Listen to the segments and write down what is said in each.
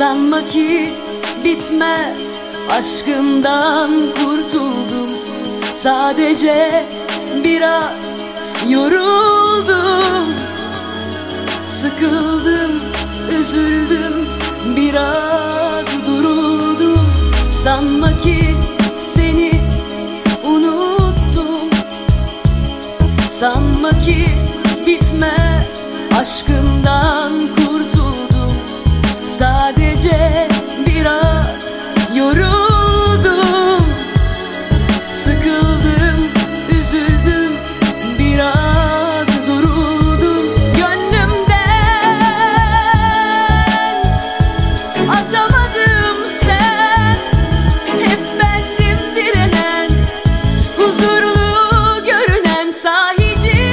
Sanma ki bitmez, aşkından kurtuldum. Sadece biraz yoruldum, sıkıldım, üzüldüm, biraz duruldum. Sanma ki seni unuttum. Sanma ki bitmez, aşkından kurtuldum. Sadece biraz yoruldum, sıkıldım, üzüldüm, biraz duruldum. Gönlümden atamadım sen, hep bendim direnen, huzurlu görünen sahici.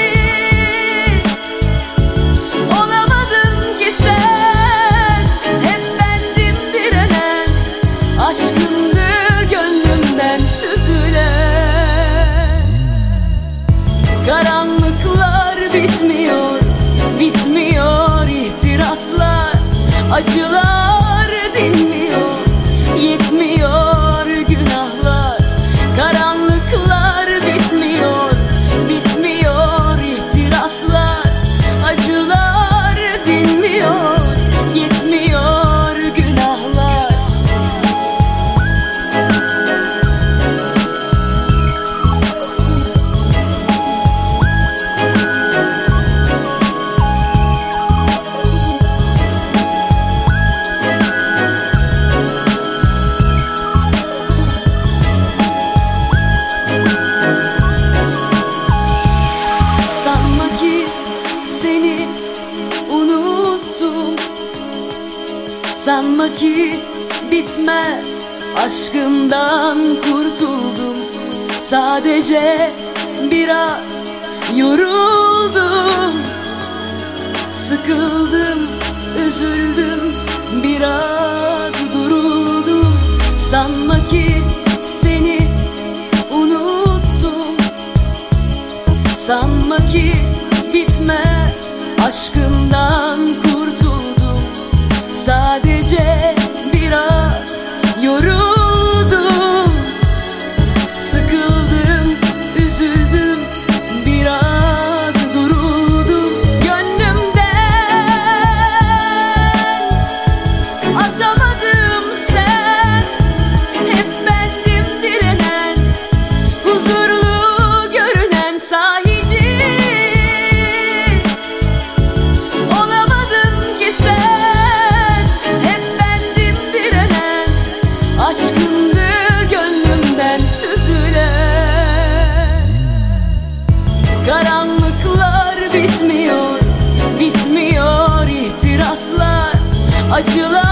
Olamadın ki sen, hep bendim direnen, aşkındı gönlümden süzülen. Karanlıklar bitmiyor, bitmiyor ihtiraslar, acılar dinmiyor, yetmiyor günahlar. Karanlıklar bitmiyor, bitmiyor ihtiraslar, acılar dinmiyor, yetmiyor günahlar. Sanma ki seni unuttum. Sanma ki bitmez, aşkından kurtuldum. Sadece biraz yoruldum, sıkıldım, üzüldüm, biraz duruldum. Sanma ki seni unuttum. Sanma ki bitmez, aşkından kurtuldum. Sadece biraz yoruldum, sıkıldım, üzüldüm, biraz duruldum. Gönlümden atamadım sen, hep bendim direnen, huzurlu görünen sahici. Olamadın ki sen, hep bendim direnen, aşkındı gönlümden süzülen. Karanlıklar bitmiyor, bitmiyor ihtiraslar, acılar